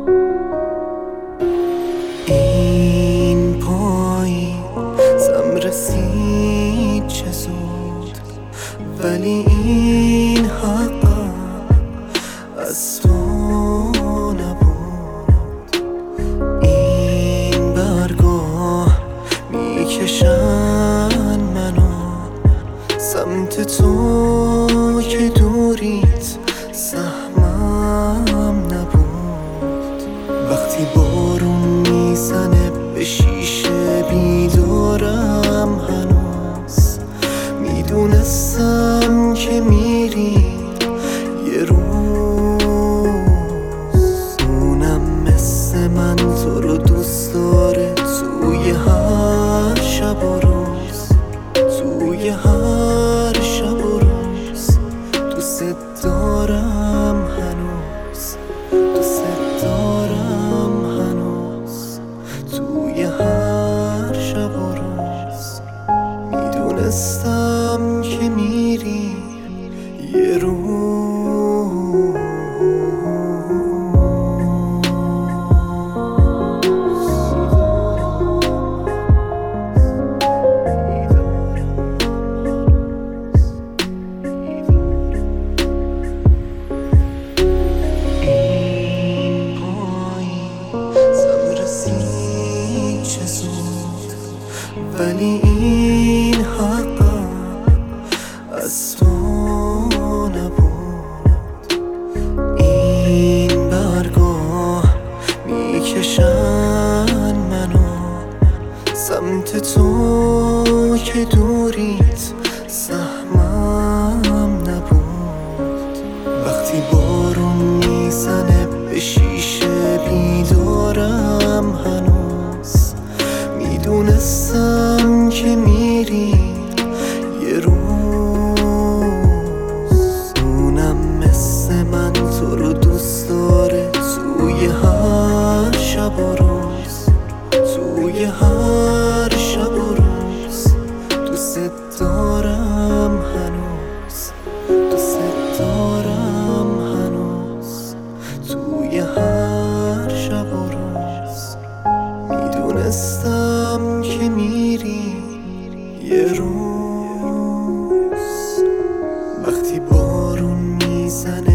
این پاییزم رسید چه زود، ولی این حقم از تو نبود. این برگاه میکشن منو سمت تو که دوریت سهمم نبود. وقتی بارون میزنه به شیشه بیدارم هنوز، میدونستم که میری یه روز. اونم مثل من تو رو دوست داره توی هر شب و روز، توی هر شب و روز. دوست دارم هنوز، دوست دارم هنوز. توی هر شب و روز میدونستم که میری یه روز. ولی این حقم از تو نبود. این برگاه میکشن منو سمت تو که دوریت سهمم نبود. وقتی بارون میزنه به شیشه بیدارم هنوز، میدونستم که میری یه روز. اونم مثل من تو رو دوست داره توی هر شب و روز، توی هر شب و روز. دوست دارم هنوز، دوست دارم هنوز. توی هر شب و روز میدونستم که میری یه روز. وقتی بارون میزنه